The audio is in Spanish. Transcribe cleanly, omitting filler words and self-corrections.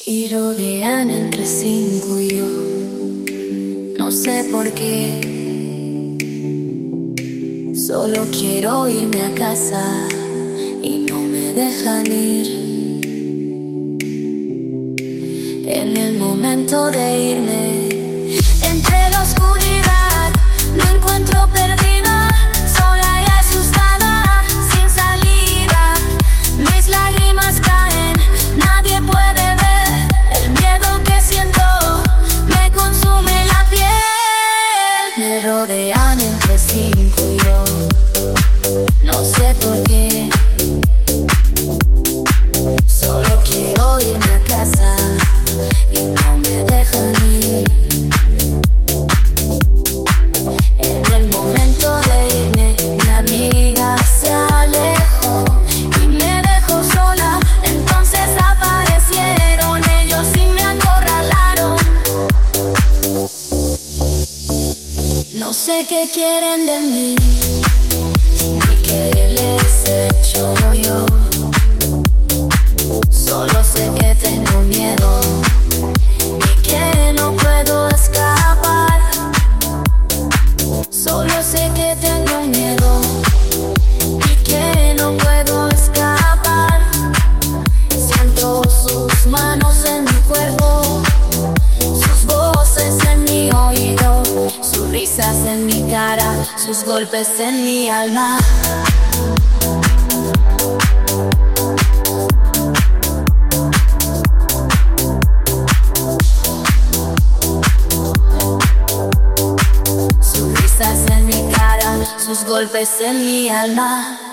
y rodean entre cinco y yo. No sé por qué, solo quiero irme a casa y no me dejan ir. En el momento de irme, entre la oscuridad, me encuentro perdida, sola y asustada, sin salida. Mis lágrimas caen, nadie puede ver el miedo que siento, me consume la piel. Me rodean entre cinco y yo, no sé por qué, solo quiero irme a casa y no me dejan ir. En el momento de irme, mi amiga se alejó y me dejó sola. Entonces aparecieron ellos y me acorralaron. No sé qué quieren de mí, ni qué les he hecho yo. Solo sé que tengo miedo y que no puedo escapar. Solo sé que tengo miedo y que no puedo escapar. Siento sus manos en mi cuerpo, sus voces en mi oído, sus risas en mi cara, sus golpes en mi alma. Sus golpes en mi alma.